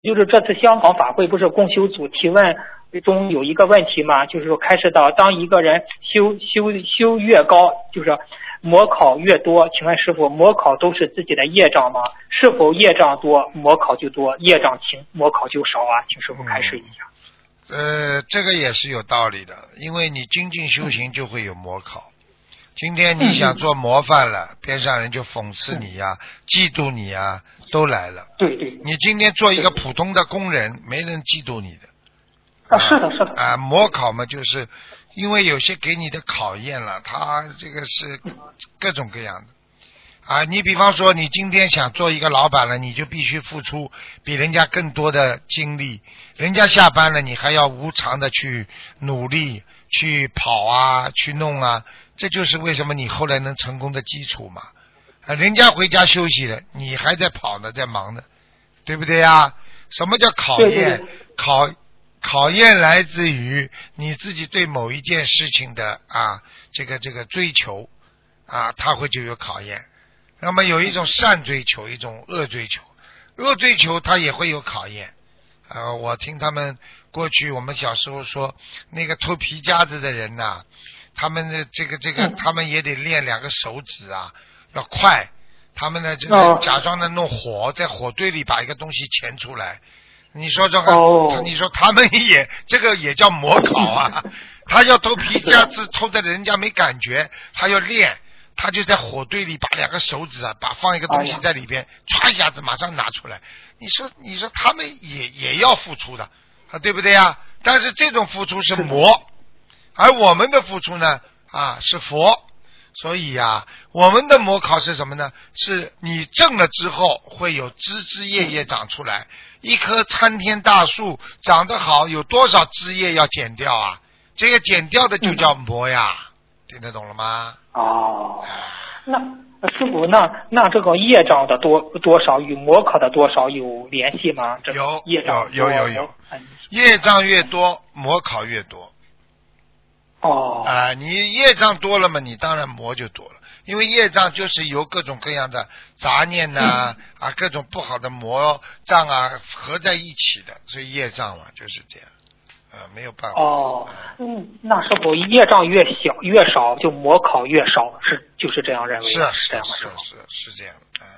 就是这次香港法会不是共修组提问中有一个问题嘛，就是说开示到当一个人修越高，就是魔考越多，请问师傅，魔考都是自己的业障吗？是否业障多魔考就多，业障轻魔考就少啊？请师傅开示一下。 这个也是有道理的，因为你精进修行就会有魔考。今天你想做模范了，边上人就讽刺你呀、嫉妒你呀，都来了。 对对。 你今天做一个普通的工人，没人嫉妒你的。 是的，是的。 模考嘛，就是因为有些给你的考验了，它这个是各种各样的。你比方说，你今天想做一个老板了，你就必须付出比人家更多的精力。人家下班了，你还要无偿的去努力，去跑啊，去弄啊。这就是为什么你后来能成功的基础嘛。人家回家休息了，你还在跑呢，在忙呢，对不对呀？什么叫考验？ 对。 考验来自于你自己对某一件事情的这个追求它会就有考验。那么有一种善追求，一种恶追求，恶追求它也会有考验。我听他们过去我们小时候说，那个偷皮夹子的人呐，他们的这个他们也得练2个手指要快。他们呢就是假装的弄火，在火堆里把一个东西钳出来。你说这个，你说他们这个也叫模考啊。他要偷皮夹子，偷的人家没感觉，他要练，他就在火堆里把2个手指把放一个东西在里边，歘一下子马上拿出来。你说他们也要付出的对不对呀？但是这种付出是魔，而我们的付出呢是佛。所以我们的模考是什么呢？是你证了之后会有枝枝叶叶长出来。一棵参天大树长得好，有多少枝叶要剪掉这个剪掉的就叫魔呀。听得懂了吗？ 那师傅，那这个业障的多少与模考的多少有联系吗？ 有有。 业障越多，模考越多。你业障多了嘛，你当然魔就多了。因为业障就是由各种各样的杂念各种不好的魔障合在一起的，所以业障嘛就是这样没有办法。 那师傅，业障越少就魔考越少，就是这样认为？ 是这样的。